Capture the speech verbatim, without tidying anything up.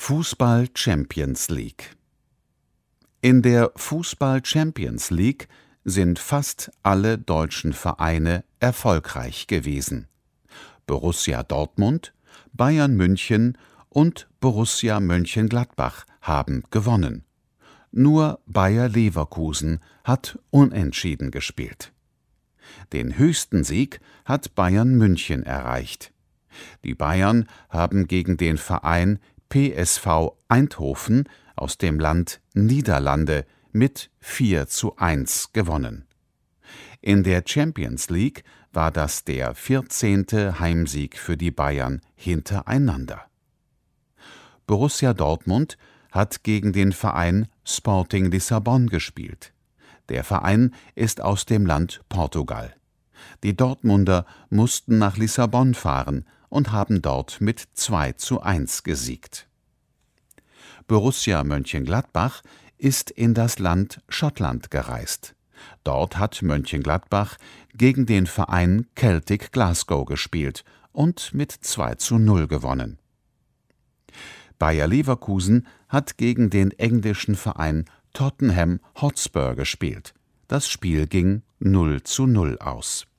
Fußball Champions League. In der Fußball Champions League sind fast alle deutschen Vereine erfolgreich gewesen. Borussia Dortmund, Bayern München und Borussia Mönchengladbach haben gewonnen. Nur Bayer Leverkusen hat unentschieden gespielt. Den höchsten Sieg hat Bayern München erreicht. Die Bayern haben gegen den Verein P S V Eindhoven aus dem Land Niederlande mit vier zu eins gewonnen. In der Champions League war das der vierzehnte Heimsieg für die Bayern hintereinander. Borussia Dortmund hat gegen den Verein Sporting Lissabon gespielt. Der Verein ist aus dem Land Portugal. Die Dortmunder mussten nach Lissabon fahren und haben dort mit zwei zu eins gesiegt. Borussia Mönchengladbach ist in das Land Schottland gereist. Dort hat Mönchengladbach gegen den Verein Celtic Glasgow gespielt und mit zwei zu null gewonnen. Bayer Leverkusen hat gegen den englischen Verein Tottenham Hotspur gespielt. Das Spiel ging null zu null aus.